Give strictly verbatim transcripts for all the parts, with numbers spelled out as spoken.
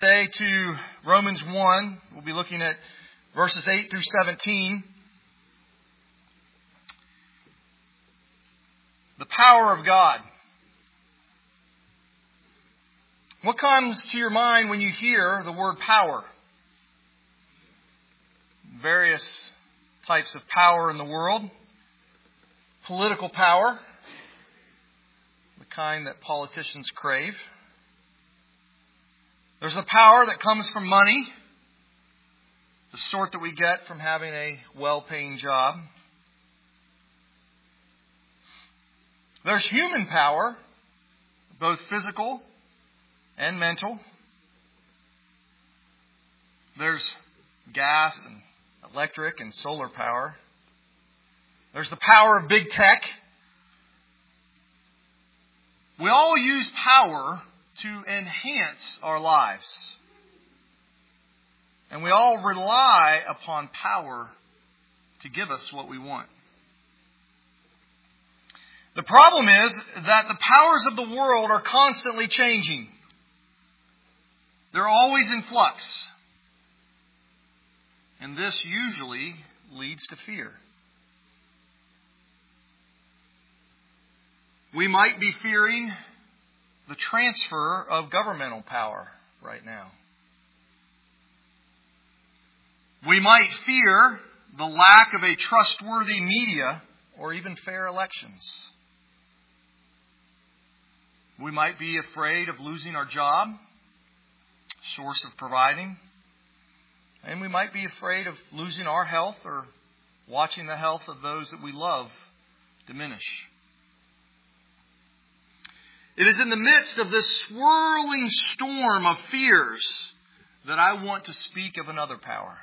Today to Romans one. We'll be looking at verses eight through seventeen. The power of God. What comes to your mind when you hear the word power? Various types of power in the world. Political power, the kind that politicians crave. There's a power that comes from money, the sort that we get from having a well-paying job. There's human power, both physical and mental. There's gas and electric and solar power. There's the power of big tech. We all use power to enhance our lives. And we all rely upon power to give us what we want. The problem is that the powers of the world are constantly changing. They're always in flux. And this usually leads to fear. We might be fearing the transfer of governmental power right now. We might fear the lack of a trustworthy media or even fair elections. We might be afraid of losing our job, source of providing. And we might be afraid of losing our health or watching the health of those that we love diminish. It is in the midst of this swirling storm of fears that I want to speak of another power.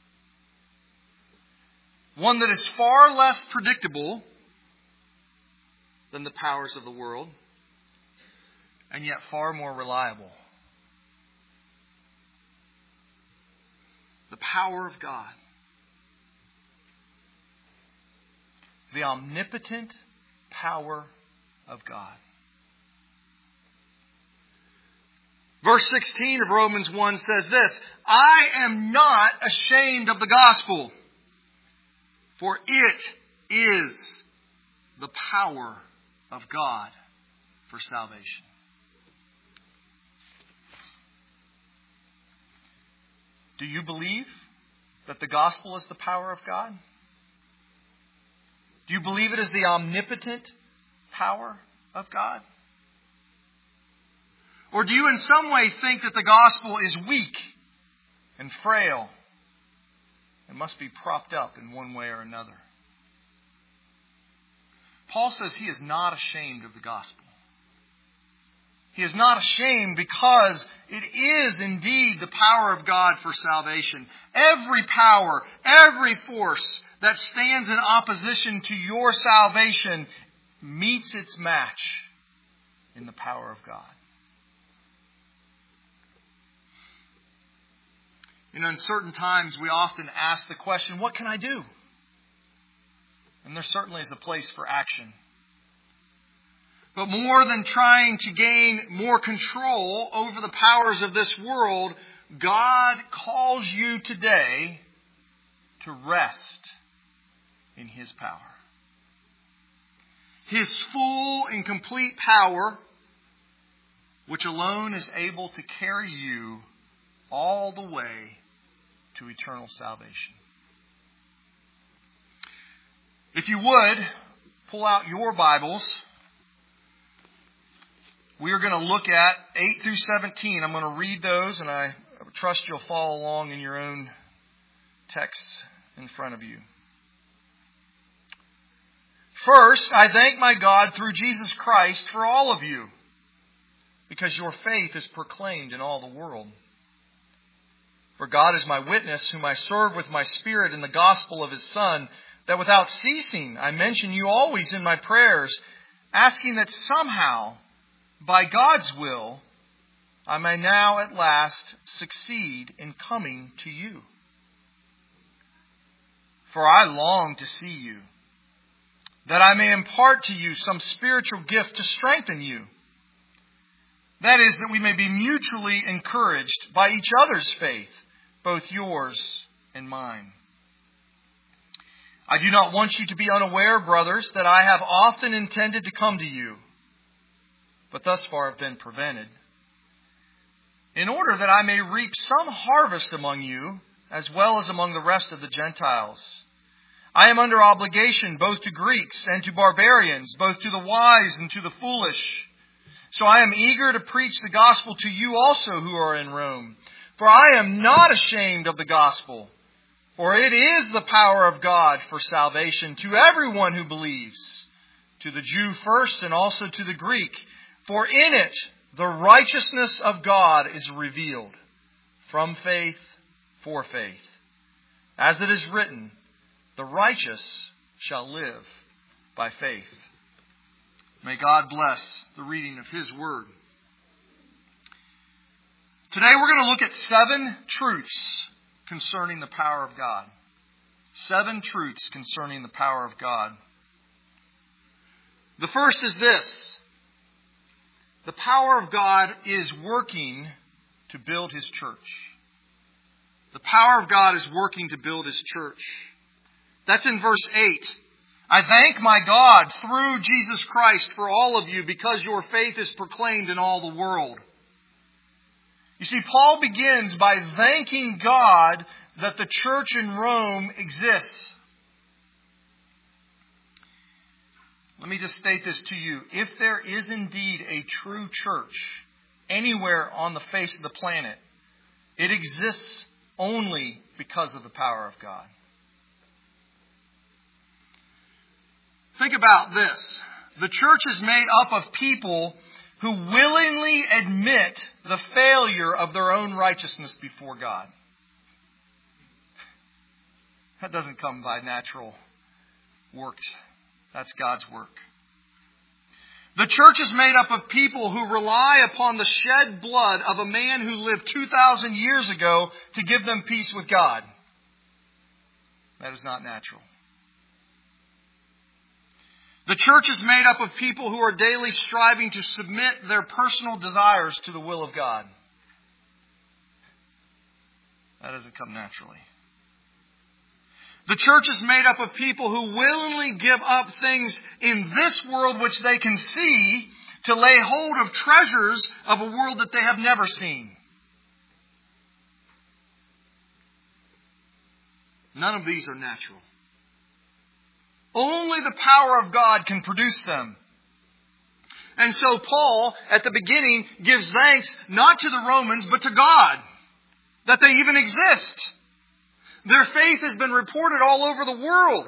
One that is far less predictable than the powers of the world, and yet far more reliable. The power of God. The omnipotent power of God. Verse sixteen of Romans one says this, I am not ashamed of the gospel, for it is the power of God for salvation. Do you believe that the gospel is the power of God? Do you believe it is the omnipotent power of God? Or do you in some way think that the gospel is weak and frail and must be propped up in one way or another? Paul says he is not ashamed of the gospel. He is not ashamed because it is indeed the power of God for salvation. Every power, every force that stands in opposition to your salvation meets its match in the power of God. In uncertain times, we often ask the question, what can I do? And there certainly is a place for action. But more than trying to gain more control over the powers of this world, God calls you today to rest in His power. His full and complete power, which alone is able to carry you all the way to eternal salvation. If you would, pull out your Bibles. We are going to look at eight through seventeen. I'm going to read those, and I trust you'll follow along in your own texts in front of you. First, I thank my God through Jesus Christ for all of you, because your faith is proclaimed in all the world. For God is my witness, whom I serve with my spirit in the gospel of His Son, that without ceasing I mention you always in my prayers, asking that somehow, by God's will, I may now at last succeed in coming to you. For I long to see you, that I may impart to you some spiritual gift to strengthen you, That is, that we may be mutually encouraged by each other's faith, both yours and mine. I do not want you to be unaware, brothers, that I have often intended to come to you, but thus far have been prevented, in order that I may reap some harvest among you, as well as among the rest of the Gentiles. I am under obligation both to Greeks and to barbarians, both to the wise and to the foolish. So I am eager to preach the gospel to you also who are in Rome. For I am not ashamed of the gospel, for it is the power of God for salvation to everyone who believes, to the Jew first and also to the Greek. For in it the righteousness of God is revealed, from faith for faith. As it is written, the righteous shall live by faith. May God bless the reading of His Word. Today we're going to look at seven truths concerning the power of God. Seven truths concerning the power of God. The first is this. The power of God is working to build His church. The power of God is working to build His church. That's in verse eight. I thank my God through Jesus Christ for all of you because your faith is proclaimed in all the world. You see, Paul begins by thanking God that the church in Rome exists. Let me just state this to you. If there is indeed a true church anywhere on the face of the planet, it exists only because of the power of God. Think about this. The church is made up of people who willingly admit the failure of their own righteousness before God. That doesn't come by natural works. That's God's work. The church is made up of people who rely upon the shed blood of a man who lived two thousand years ago to give them peace with God. That is not natural. The church is made up of people who are daily striving to submit their personal desires to the will of God. That doesn't come naturally. The church is made up of people who willingly give up things in this world which they can see to lay hold of treasures of a world that they have never seen. None of these are natural. Only the power of God can produce them. And so Paul, at the beginning, gives thanks not to the Romans, but to God, that they even exist. Their faith has been reported all over the world.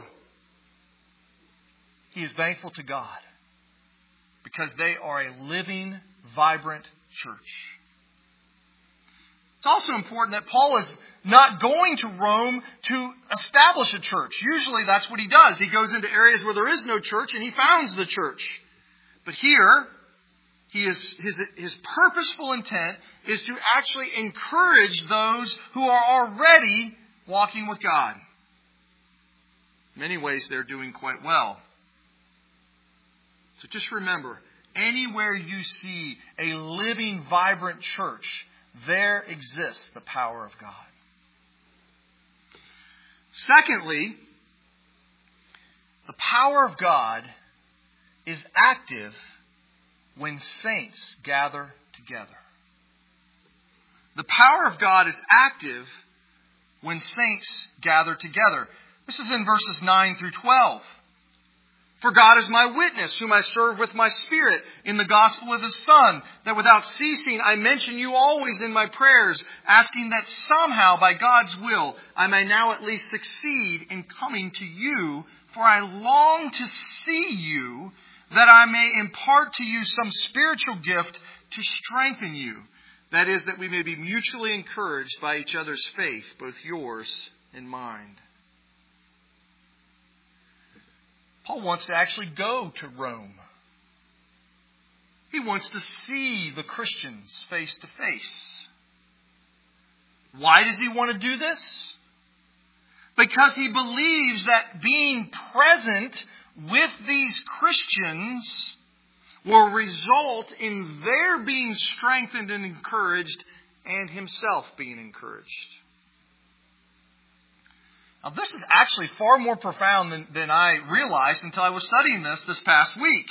He is thankful to God because they are a living, vibrant church. It's also important that Paul is not going to Rome to establish a church. Usually that's what he does. He goes into areas where there is no church and he founds the church. But here, he is, his, his purposeful intent is to actually encourage those who are already walking with God. In many ways, they're doing quite well. So just remember, anywhere you see a living, vibrant church, there exists the power of God. Secondly, the power of God is active when saints gather together. The power of God is active when saints gather together. This is in verses nine through twelve. For God is my witness, whom I serve with my spirit in the gospel of His Son, that without ceasing I mention you always in my prayers, asking that somehow by God's will I may now at least succeed in coming to you, for I long to see you, that I may impart to you some spiritual gift to strengthen you. That is, that we may be mutually encouraged by each other's faith, both yours and mine. Paul wants to actually go to Rome. He wants to see the Christians face to face. Why does he want to do this? Because he believes that being present with these Christians will result in their being strengthened and encouraged and himself being encouraged. Now, this is actually far more profound than, than I realized until I was studying this this past week.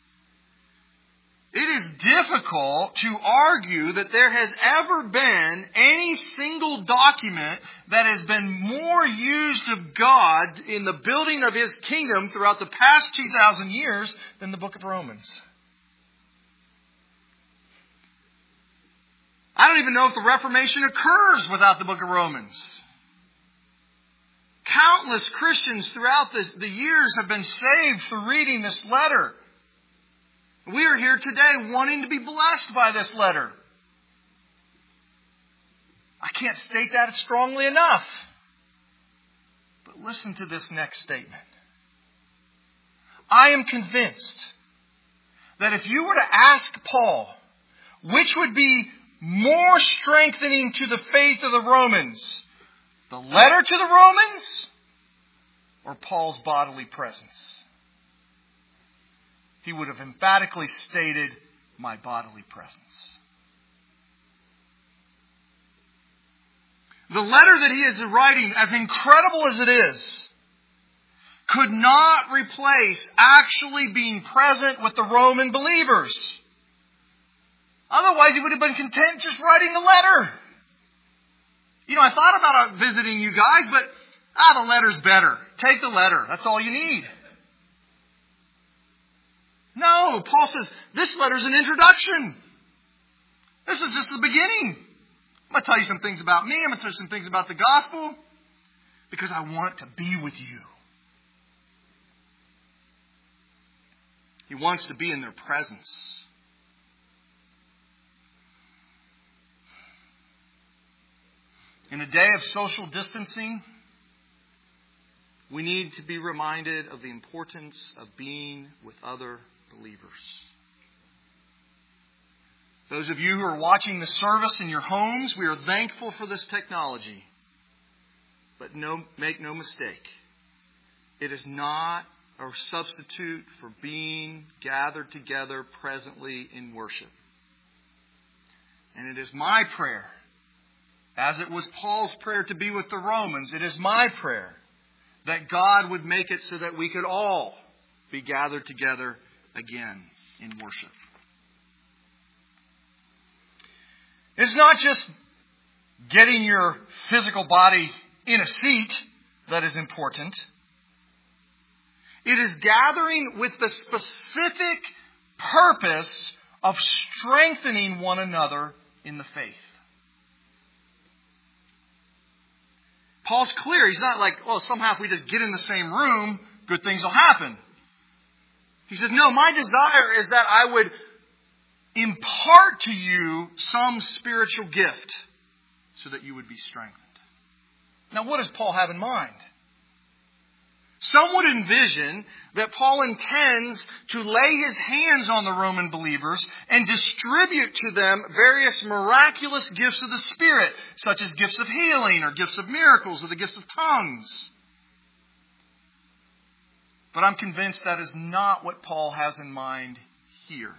It is difficult to argue that there has ever been any single document that has been more used of God in the building of His kingdom throughout the past two thousand years than the book of Romans. I don't even know if the Reformation occurs without the book of Romans. Countless Christians throughout the, the years have been saved through reading this letter. We are here today wanting to be blessed by this letter. I can't state that strongly enough. But listen to this next statement. I am convinced that if you were to ask Paul, which would be more strengthening to the faith of the Romans, the letter to the Romans or Paul's bodily presence, he would have emphatically stated, my bodily presence. The letter that he is writing, as incredible as it is, could not replace actually being present with the Roman believers. Otherwise, he would have been content just writing the letter. You know, I thought about visiting you guys, but ah, the letter's better. Take the letter. That's all you need. No, Paul says, this letter's an introduction. This is just the beginning. I'm going to tell you some things about me. I'm going to tell you some things about the gospel. Because I want to be with you. He wants to be in their presence. In a day of social distancing, we need to be reminded of the importance of being with other believers. Those of you who are watching the service in your homes, we are thankful for this technology. But no, make no mistake, it is not a substitute for being gathered together presently in worship. And it is my prayer, as it was Paul's prayer to be with the Romans, it is my prayer that God would make it so that we could all be gathered together again in worship. It's not just getting your physical body in a seat that is important. It is gathering with the specific purpose of strengthening one another in the faith. Paul's clear. He's not like, oh, somehow if we just get in the same room, good things will happen. He says, no, my desire is that I would impart to you some spiritual gift so that you would be strengthened. Now, what does Paul have in mind? Some would envision that Paul intends to lay his hands on the Roman believers and distribute to them various miraculous gifts of the Spirit, such as gifts of healing or gifts of miracles or the gifts of tongues. But I'm convinced that is not what Paul has in mind here.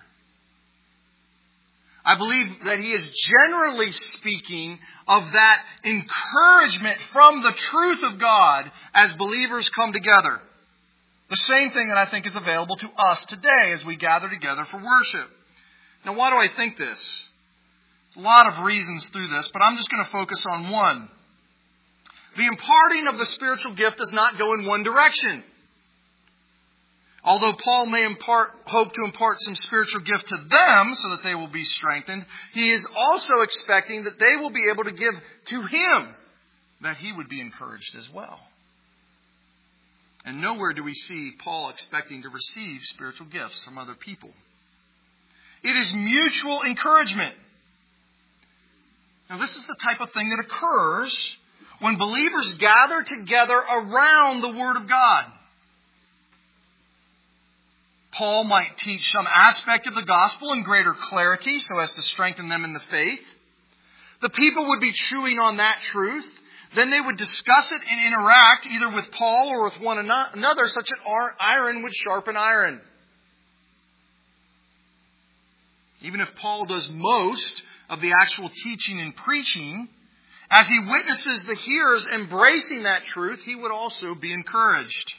I believe that he is generally speaking of that encouragement from the truth of God as believers come together. The same thing that I think is available to us today as we gather together for worship. Now, why do I think this? There's a lot of reasons through this, but I'm just going to focus on one. The imparting of the spiritual gift does not go in one direction. Although Paul may impart, hope to impart some spiritual gift to them so that they will be strengthened, he is also expecting that they will be able to give to him that he would be encouraged as well. And nowhere do we see Paul expecting to receive spiritual gifts from other people. It is mutual encouragement. Now, this is the type of thing that occurs when believers gather together around the Word of God. Paul might teach some aspect of the gospel in greater clarity so as to strengthen them in the faith. The people would be chewing on that truth. Then they would discuss it and interact either with Paul or with one another, such that iron would sharpen iron. Even if Paul does most of the actual teaching and preaching, as he witnesses the hearers embracing that truth, he would also be encouraged.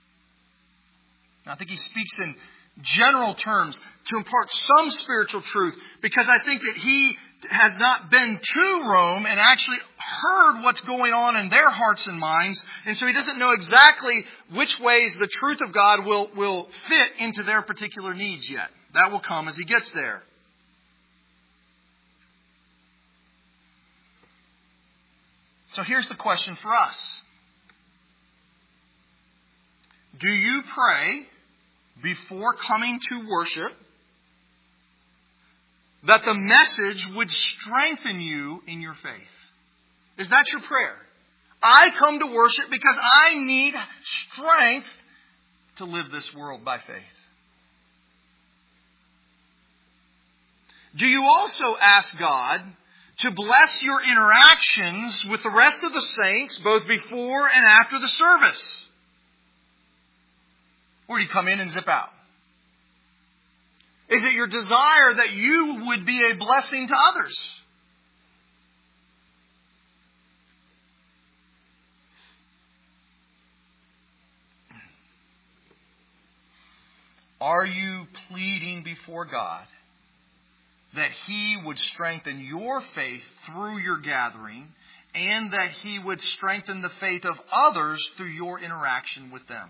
I think he speaks in general terms to impart some spiritual truth, because I think that he has not been to Rome and actually heard what's going on in their hearts and minds, and so he doesn't know exactly which ways the truth of God will, will fit into their particular needs yet. That will come as he gets there. So here's the question for us. Do you pray before coming to worship that the message would strengthen you in your faith? Is that your prayer? I come to worship because I need strength to live this world by faith. Do you also ask God to bless your interactions with the rest of the saints, both before and after the service? Or do you come in and zip out? Is it your desire that you would be a blessing to others? Are you pleading before God that He would strengthen your faith through your gathering, and that He would strengthen the faith of others through your interaction with them?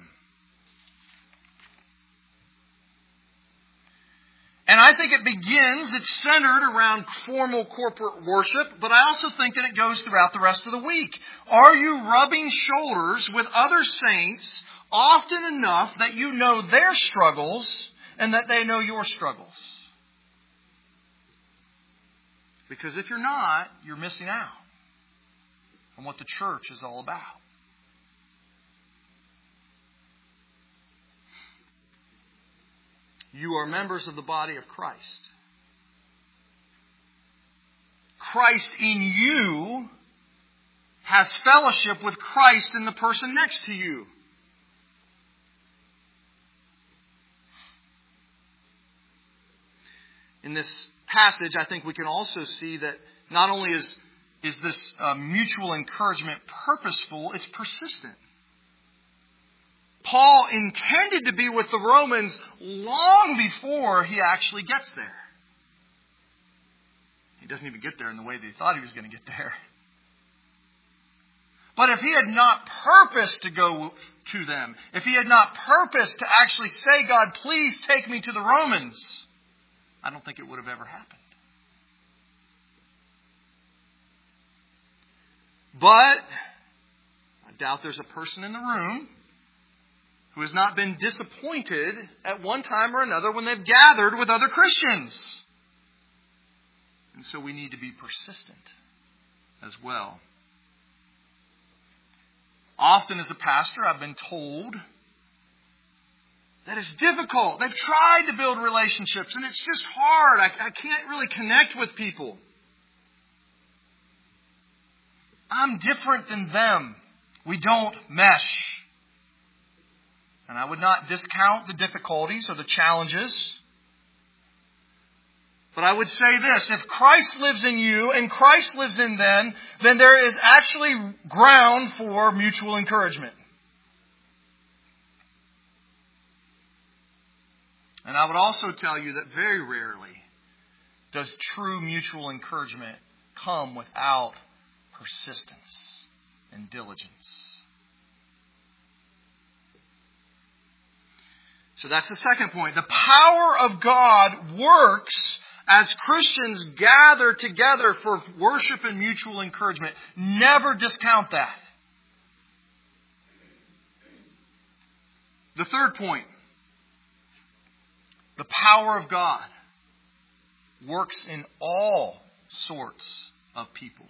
And I think it begins, it's centered around formal corporate worship, but I also think that it goes throughout the rest of the week. Are you rubbing shoulders with other saints often enough that you know their struggles and that they know your struggles? Because if you're not, you're missing out on what the church is all about. You are members of the body of Christ. Christ in you has fellowship with Christ in the person next to you. In this passage, I think we can also see that not only is, is this uh, mutual encouragement purposeful, it's persistent. Paul intended to be with the Romans long before he actually gets there. He doesn't even get there in the way that he thought he was going to get there. But if he had not purposed to go to them, if he had not purposed to actually say, God, please take me to the Romans, I don't think it would have ever happened. But I doubt there's a person in the room who has not been disappointed at one time or another when they've gathered with other Christians. And so we need to be persistent as well. Often as a pastor, I've been told that it's difficult. They've tried to build relationships and it's just hard. I, I can't really connect with people. I'm different than them. We don't mesh. And I would not discount the difficulties or the challenges. But I would say this, if Christ lives in you and Christ lives in them, then there is actually ground for mutual encouragement. And I would also tell you that very rarely does true mutual encouragement come without persistence and diligence. So that's the second point. The power of God works as Christians gather together for worship and mutual encouragement. Never discount that. The third point. The power of God works in all sorts of people.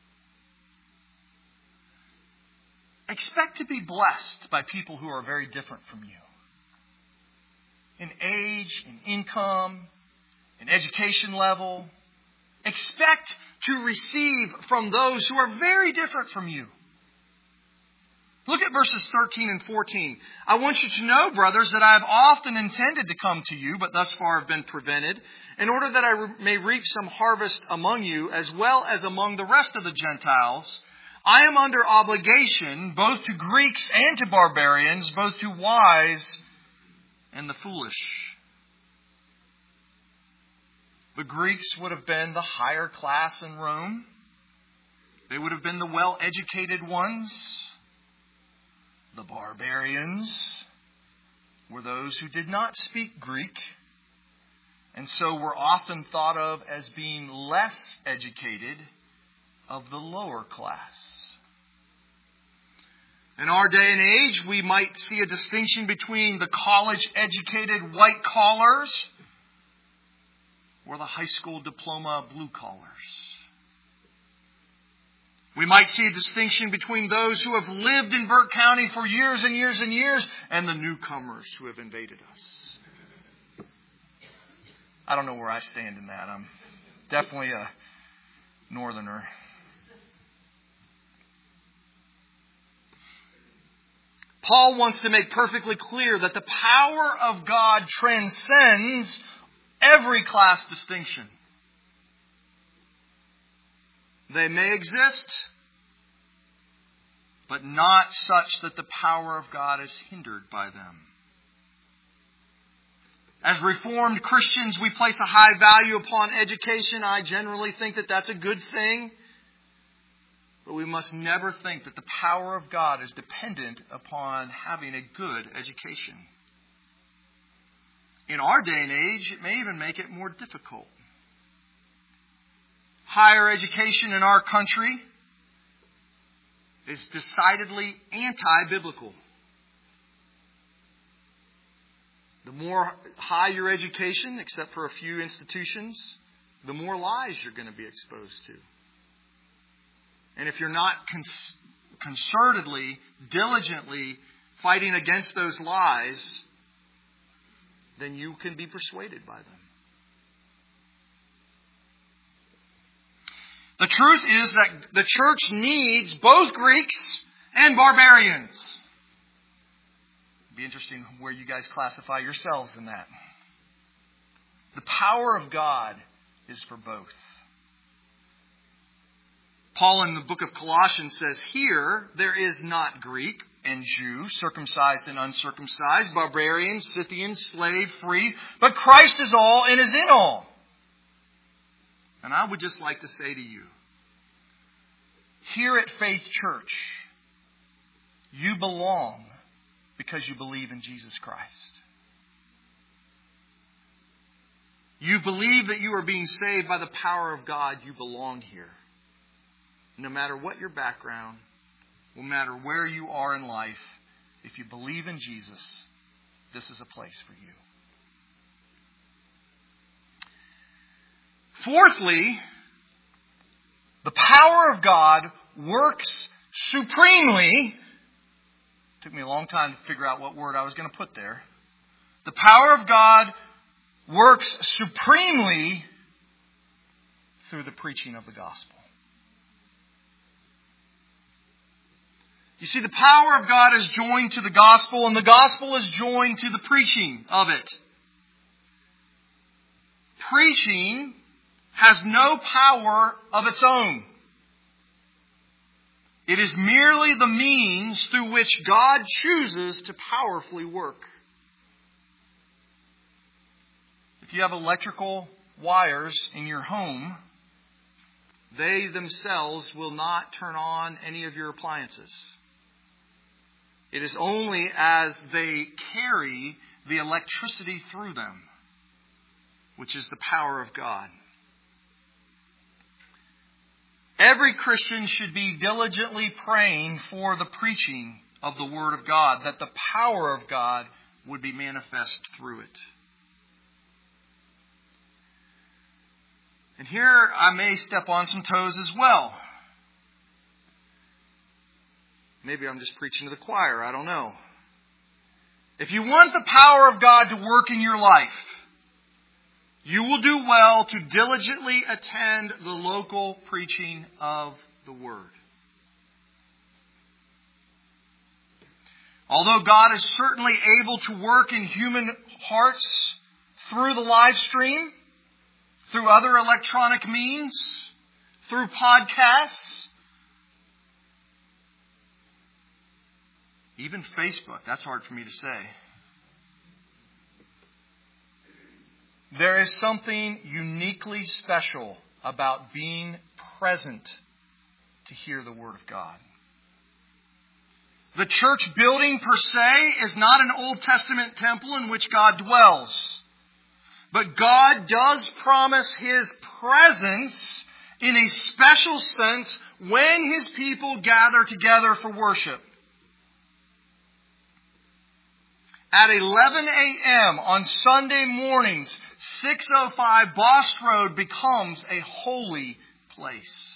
Expect to be blessed by people who are very different from you. In age, in income, in education level. Expect to receive from those who are very different from you. Look at verses thirteen and fourteen. I want you to know, brothers, that I have often intended to come to you, but thus far have been prevented, in order that I may reap some harvest among you, as well as among the rest of the Gentiles. I am under obligation, both to Greeks and to barbarians, both to wise and the foolish. The Greeks would have been the higher class in Rome. They would have been the well-educated ones. The barbarians were those who did not speak Greek, and so were often thought of as being less educated, of the lower class. In our day and age, we might see a distinction between the college-educated white collars or the high school diploma blue collars. We might see a distinction between those who have lived in Burke County for years and years and years and the newcomers who have invaded us. I don't know where I stand in that. I'm definitely a northerner. Paul wants to make perfectly clear that the power of God transcends every class distinction. They may exist, but not such that the power of God is hindered by them. As Reformed Christians, we place a high value upon education. I generally think that that's a good thing. But we must never think that the power of God is dependent upon having a good education. In our day and age, it may even make it more difficult. Higher education in our country is decidedly anti-biblical. The more high your education, except for a few institutions, the more lies you're going to be exposed to. And if you're not cons- concertedly, diligently fighting against those lies, then you can be persuaded by them. The truth is that the church needs both Greeks and barbarians. It'd be interesting where you guys classify yourselves in that. The power of God is for both. Paul in the book of Colossians says, here there is not Greek and Jew, circumcised and uncircumcised, barbarian, Scythian, slave, free, but Christ is all and is in all. And I would just like to say to you, here at Faith Church, you belong because you believe in Jesus Christ. You believe that you are being saved by the power of God. You belong here. No matter what your background, no matter where you are in life, if you believe in Jesus, this is a place for you. Fourthly, the power of God works supremely. It took me a long time to figure out what word I was going to put there. The power of God works supremely through the preaching of the gospel. You see, the power of God is joined to the gospel, and the gospel is joined to the preaching of it. Preaching has no power of its own. It is merely the means through which God chooses to powerfully work. If you have electrical wires in your home, they themselves will not turn on any of your appliances. It is only as they carry the electricity through them, which is the power of God. Every Christian should be diligently praying for the preaching of the Word of God, that the power of God would be manifest through it. And here I may step on some toes as well. Maybe I'm just preaching to the choir. I don't know. If you want the power of God to work in your life, you will do well to diligently attend the local preaching of the Word. Although God is certainly able to work in human hearts through the live stream, through other electronic means, through podcasts, even Facebook. That's hard for me to say. There is something uniquely special about being present to hear the Word of God. The church building per se is not an Old Testament temple in which God dwells. But God does promise His presence in a special sense when His people gather together for worship. At eleven a.m. on Sunday mornings, six oh five Bost Road becomes a holy place.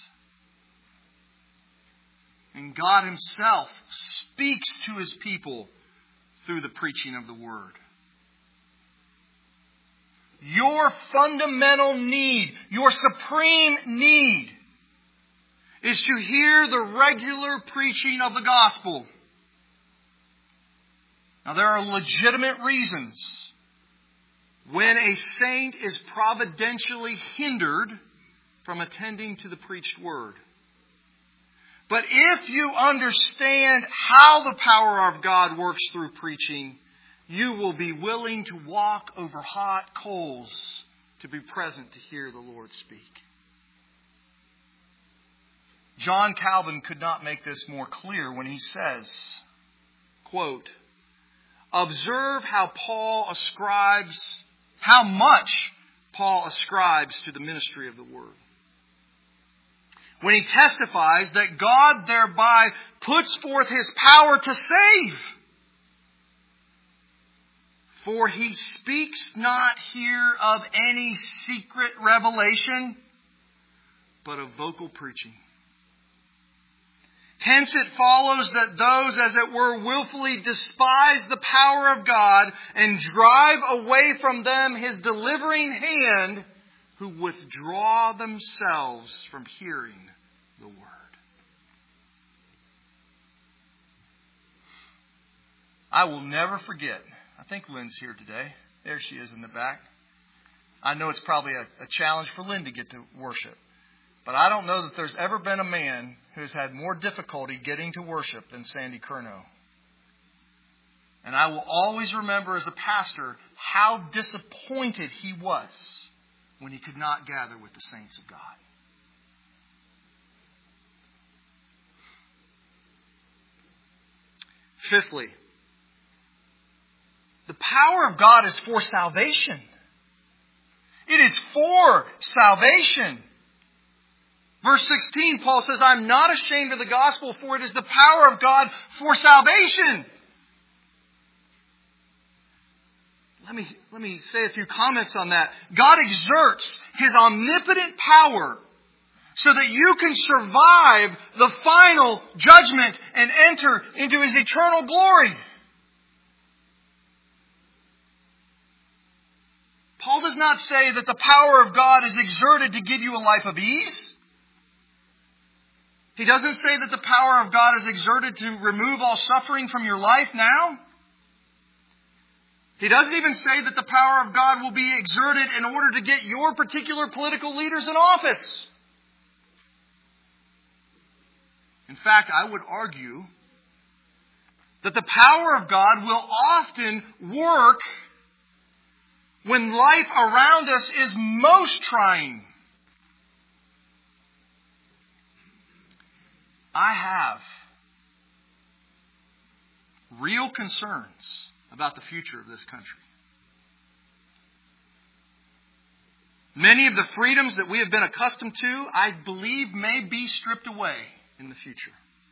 And God Himself speaks to His people through the preaching of the Word. Your fundamental need, your supreme need, is to hear the regular preaching of the gospel. Now, there are legitimate reasons when a saint is providentially hindered from attending to the preached word. But if you understand how the power of God works through preaching, you will be willing to walk over hot coals to be present to hear the Lord speak. John Calvin could not make this more clear when he says, quote, "Observe how Paul ascribes, how much Paul ascribes to the ministry of the Word. When he testifies that God thereby puts forth His power to save. For He speaks not here of any secret revelation, but of vocal preaching. Hence it follows that those, as it were, willfully despise the power of God and drive away from them His delivering hand, who withdraw themselves from hearing the Word." I will never forget. I think Lynn's here today. There she is in the back. I know it's probably a, a challenge for Lynn to get to worship. But I don't know that there's ever been a man who's had more difficulty getting to worship than Sandy Curnow. And I will always remember as a pastor how disappointed he was when he could not gather with the saints of God. Fifthly, the power of God is for salvation. It is for salvation. Verse sixteen, Paul says, "I'm not ashamed of the gospel, for it is the power of God for salvation." Let me, let me say a few comments on that. God exerts His omnipotent power so that you can survive the final judgment and enter into His eternal glory. Paul does not say that the power of God is exerted to give you a life of ease. He doesn't say that the power of God is exerted to remove all suffering from your life now. He doesn't even say that the power of God will be exerted in order to get your particular political leaders in office. In fact, I would argue that the power of God will often work when life around us is most trying. I have real concerns about the future of this country. Many of the freedoms that we have been accustomed to, I believe, may be stripped away in the future.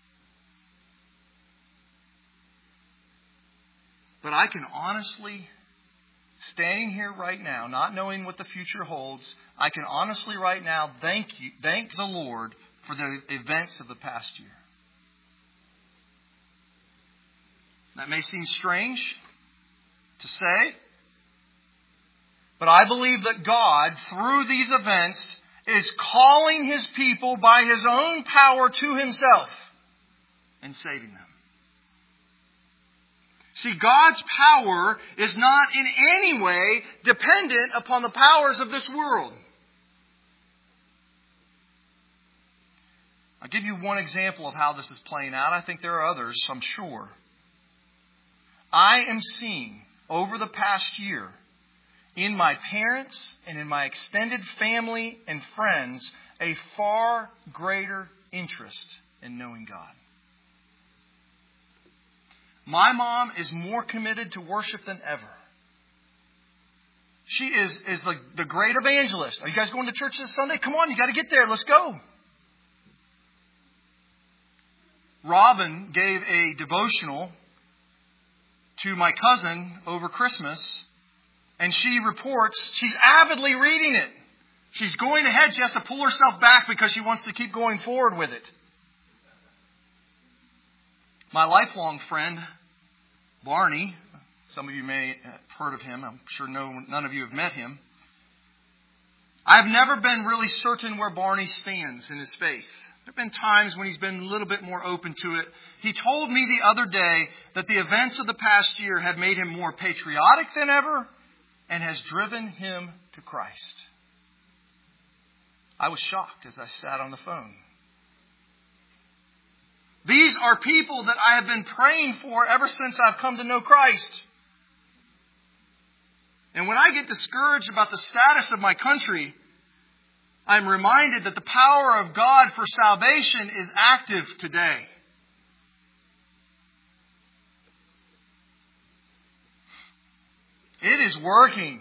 But I can honestly, standing here right now, not knowing what the future holds, I can honestly right now thank you, thank the Lord for the events of the past year. That may seem strange to say, but I believe that God, through these events, is calling His people by His own power to Himself and saving them. See, God's power is not in any way dependent upon the powers of this world. I'll give you one example of how this is playing out. I think there are others, I'm sure. I am seeing over the past year in my parents and in my extended family and friends a far greater interest in knowing God. My mom is more committed to worship than ever. She is, is the, the great evangelist. Are you guys going to church this Sunday? Come on, you got to get there. Let's go. Robin gave a devotional to my cousin over Christmas, and she reports she's avidly reading it. She's going ahead. She has to pull herself back because she wants to keep going forward with it. My lifelong friend, Barney, some of you may have heard of him. I'm sure no, none of you have met him. I've never been really certain where Barney stands in his faith. There have been times when he's been a little bit more open to it. He told me the other day that the events of the past year have made him more patriotic than ever and has driven him to Christ. I was shocked as I sat on the phone. These are people that I have been praying for ever since I've come to know Christ. And when I get discouraged about the status of my country, I'm reminded that the power of God for salvation is active today. It is working.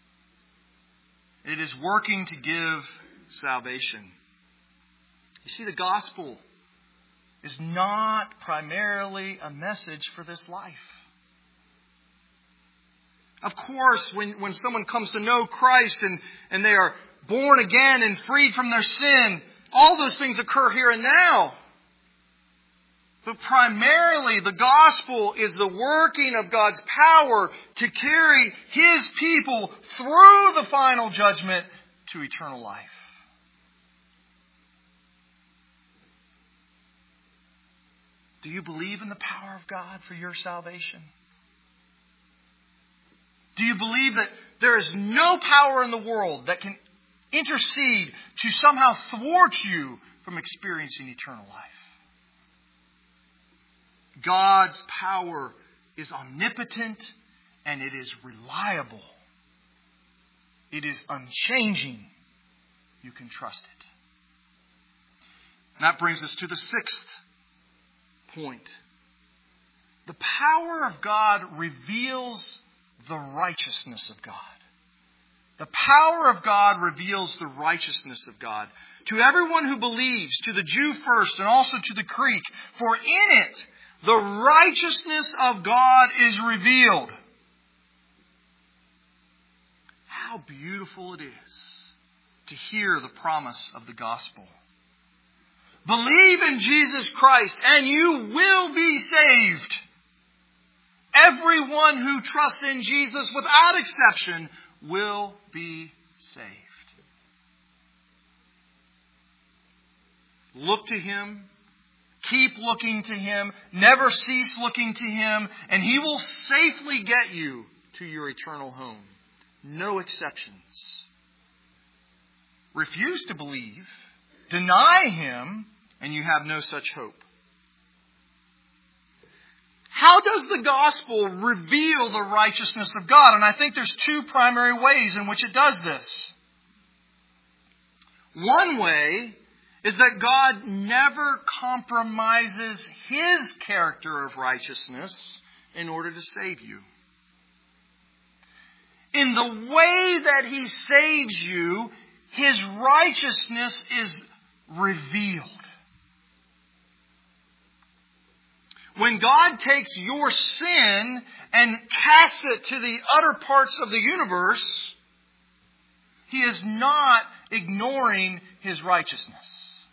It is working to give salvation. You see, the gospel is not primarily a message for this life. Of course, when, when someone comes to know Christ and, and they are born again and freed from their sin, all those things occur here and now. But primarily, the gospel is the working of God's power to carry His people through the final judgment to eternal life. Do you believe in the power of God for your salvation? Do you believe that there is no power in the world that can intercede to somehow thwart you from experiencing eternal life? God's power is omnipotent and it is reliable. It is unchanging. You can trust it. And that brings us to the sixth point. The power of God reveals the righteousness of God. The power of God reveals the righteousness of God. To everyone who believes, to the Jew first and also to the Greek, for in it the righteousness of God is revealed. How beautiful it is to hear the promise of the gospel. Believe in Jesus Christ and you will be saved. Everyone who trusts in Jesus without exception will be saved. Look to Him. Keep looking to Him. Never cease looking to Him. And He will safely get you to your eternal home. No exceptions. Refuse to believe. Deny Him. And you have no such hope. How does the gospel reveal the righteousness of God? And I think there's two primary ways in which it does this. One way is that God never compromises His character of righteousness in order to save you. In the way that He saves you, His righteousness is revealed. When God takes your sin and casts it to the utter parts of the universe, He is not ignoring His righteousness.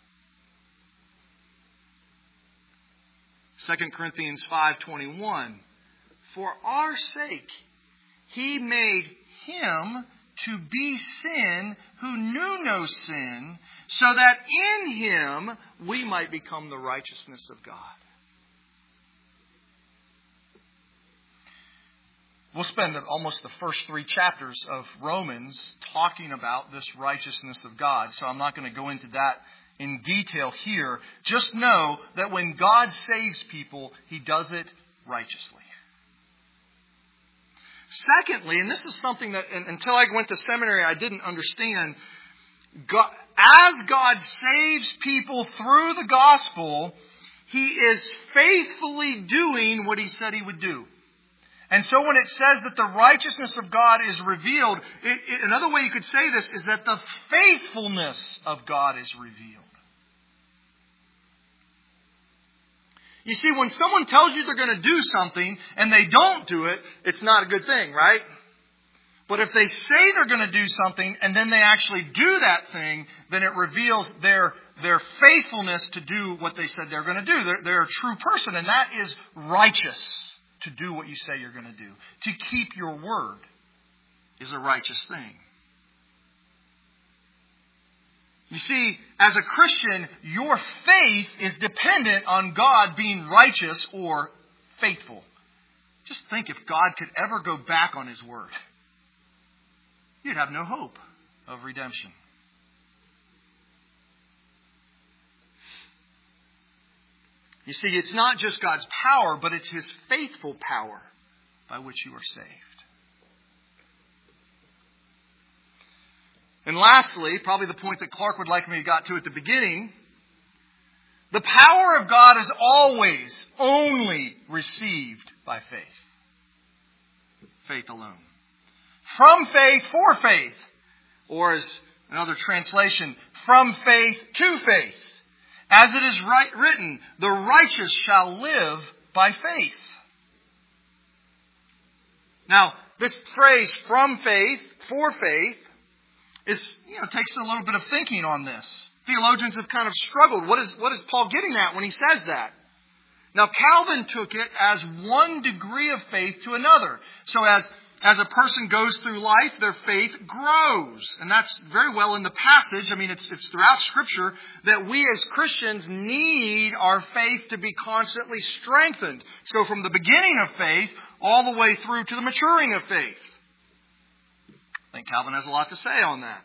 Second Corinthians five twenty-one. For our sake He made Him to be sin who knew no sin, so that in Him we might become the righteousness of God. We'll spend almost the first three chapters of Romans talking about this righteousness of God. So I'm not going to go into that in detail here. Just know that when God saves people, He does it righteously. Secondly, and this is something that until I went to seminary I didn't understand, God, as God saves people through the gospel, He is faithfully doing what He said He would do. And so when it says that the righteousness of God is revealed, it, it, another way you could say this is that the faithfulness of God is revealed. You see, when someone tells you they're going to do something and they don't do it, it's not a good thing, right? But if they say they're going to do something and then they actually do that thing, then it reveals their, their faithfulness to do what they said they're going to do. They're, they're a true person, and that is righteous. To do what you say you're going to do. To keep your word is a righteous thing. You see, as a Christian, your faith is dependent on God being righteous or faithful. Just think if God could ever go back on His word. You'd have no hope of redemption. You see, it's not just God's power, but it's His faithful power by which you are saved. And lastly, probably the point that Clark would like me to got to at the beginning, the power of God is always only received by faith. Faith alone. From faith for faith. Or as another translation, from faith to faith. As it is right, written, the righteous shall live by faith. Now, this phrase, from faith, for faith, is, you know, takes a little bit of thinking on this. Theologians have kind of struggled. What is, what is Paul getting at when he says that? Now, Calvin took it as one degree of faith to another. So as As a person goes through life, their faith grows. And that's very well in the passage. I mean, it's, it's throughout Scripture that we as Christians need our faith to be constantly strengthened. So from the beginning of faith all the way through to the maturing of faith. I think Calvin has a lot to say on that.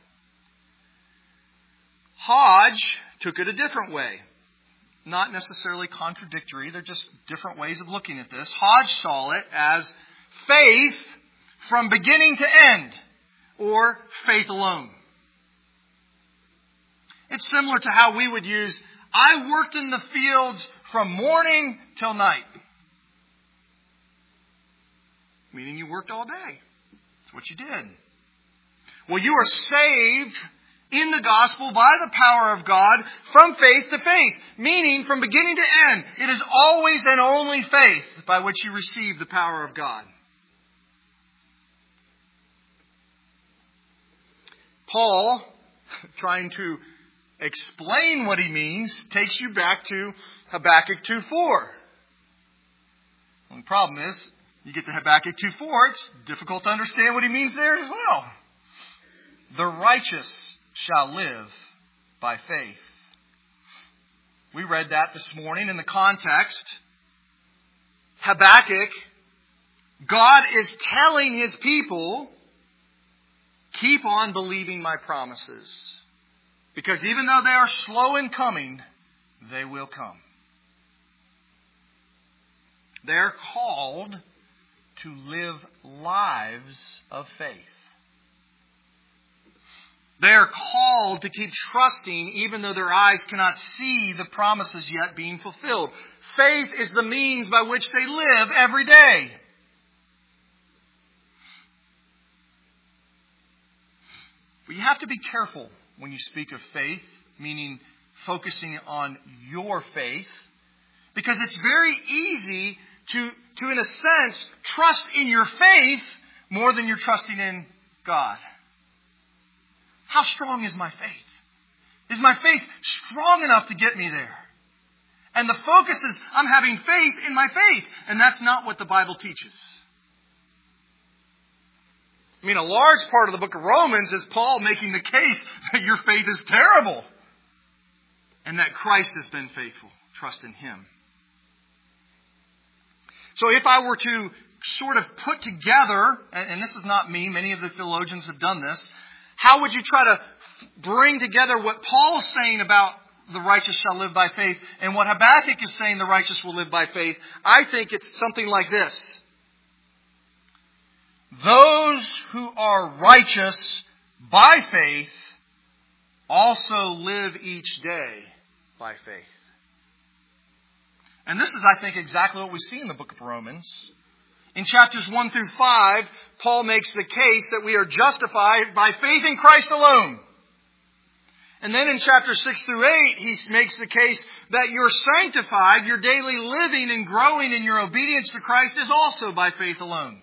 Hodge took it a different way. Not necessarily contradictory. They're just different ways of looking at this. Hodge saw it as faith from beginning to end, or faith alone. It's similar to how we would use, I worked in the fields from morning till night. Meaning you worked all day. That's what you did. Well, you are saved in the gospel by the power of God from faith to faith. Meaning from beginning to end, it is always and only faith by which you receive the power of God. Paul, trying to explain what he means, takes you back to Habakkuk two four. Well, the problem is, you get to Habakkuk two four, it's difficult to understand what he means there as well. The righteous shall live by faith. We read that this morning in the context. Habakkuk, God is telling His people, keep on believing my promises. Because even though they are slow in coming, they will come. They're called to live lives of faith. They are called to keep trusting even though their eyes cannot see the promises yet being fulfilled. Faith is the means by which they live every day. But you have to be careful when you speak of faith, meaning focusing on your faith, because it's very easy to, to, in a sense, trust in your faith more than you're trusting in God. How strong is my faith? Is my faith strong enough to get me there? And the focus is, I'm having faith in my faith. And that's not what the Bible teaches. I mean, a large part of the book of Romans is Paul making the case that your faith is terrible. And that Christ has been faithful. Trust in Him. So if I were to sort of put together, and this is not me, many of the theologians have done this, how would you try to bring together what Paul is saying about the righteous shall live by faith and what Habakkuk is saying the righteous will live by faith? I think it's something like this. Those who are righteous by faith also live each day by faith. And this is, I think, exactly what we see in the book of Romans. In chapters one through five, Paul makes the case that we are justified by faith in Christ alone. And then in chapters six through eight, he makes the case that you're sanctified, your daily living and growing in your obedience to Christ is also by faith alone.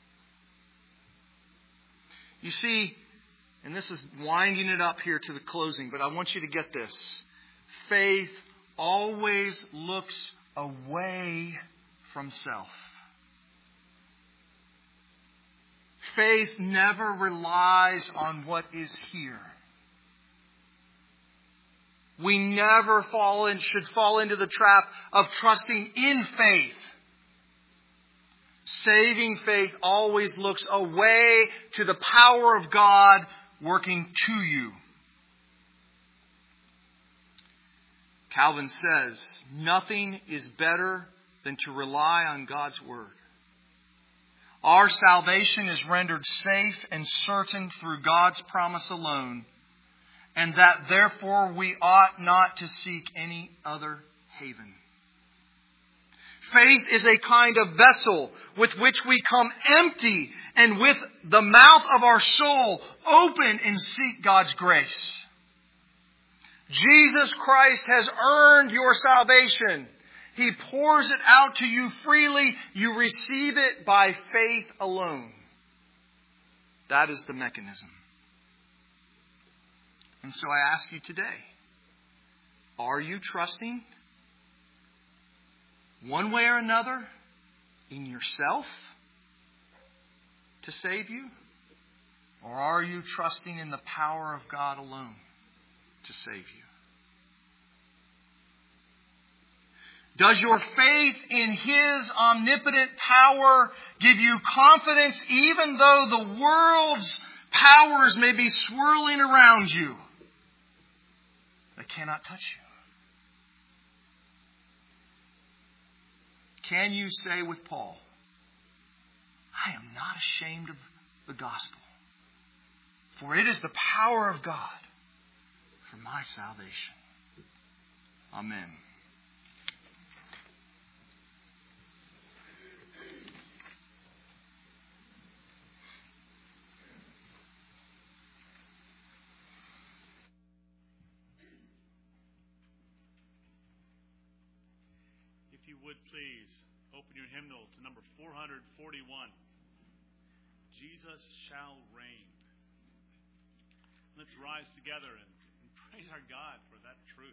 You see, and this is winding it up here to the closing, but I want you to get this. Faith always looks away from self. Faith never relies on what is here. We never fall in, should fall into the trap of trusting in faith. Saving faith always looks away to the power of God working to you. Calvin says, nothing is better than to rely on God's Word. Our salvation is rendered safe and certain through God's promise alone, and that therefore we ought not to seek any other haven. Faith is a kind of vessel with which we come empty and with the mouth of our soul open and seek God's grace. Jesus Christ has earned your salvation. He pours it out to you freely. You receive it by faith alone. That is the mechanism. And so I ask you today, are you trusting one way or another in yourself to save you? Or are you trusting in the power of God alone to save you? Does your faith in His omnipotent power give you confidence even though the world's powers may be swirling around you? They cannot touch you. Can you say with Paul, I am not ashamed of the gospel, for it is the power of God for my salvation. Amen. If you would please open your hymnal to number four forty-one. Jesus shall reign. Let's rise together and, and praise our God for that truth.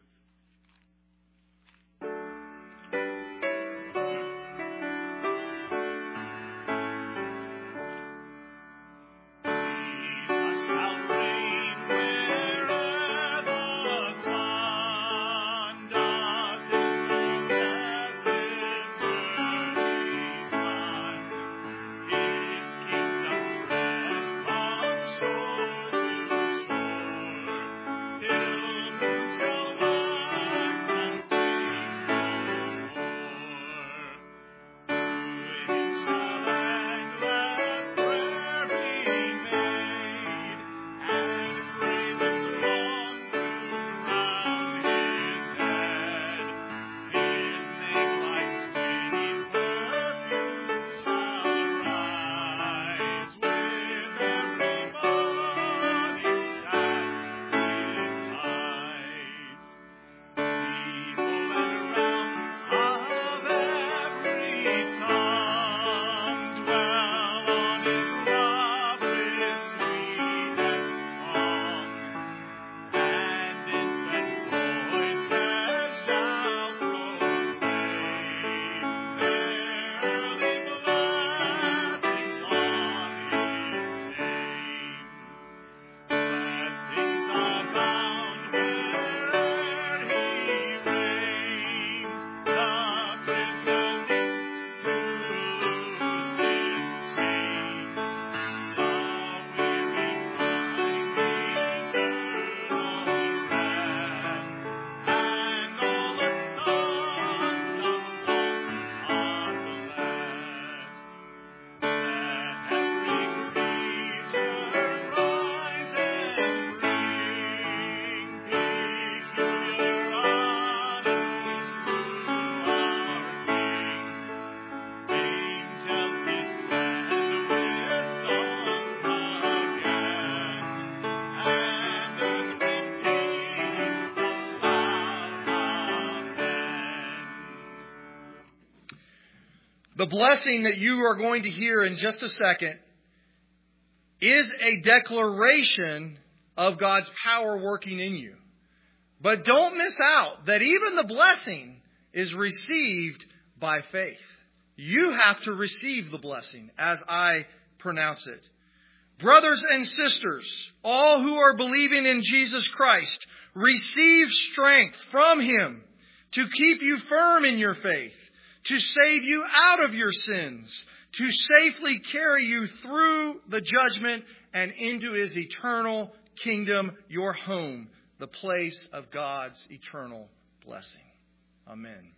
Till The blessing that you are going to hear in just a second is a declaration of God's power working in you. But don't miss out that even the blessing is received by faith. You have to receive the blessing as I pronounce it. Brothers and sisters, all who are believing in Jesus Christ, receive strength from Him to keep you firm in your faith, to save you out of your sins, to safely carry you through the judgment and into His eternal kingdom, your home, the place of God's eternal blessing. Amen.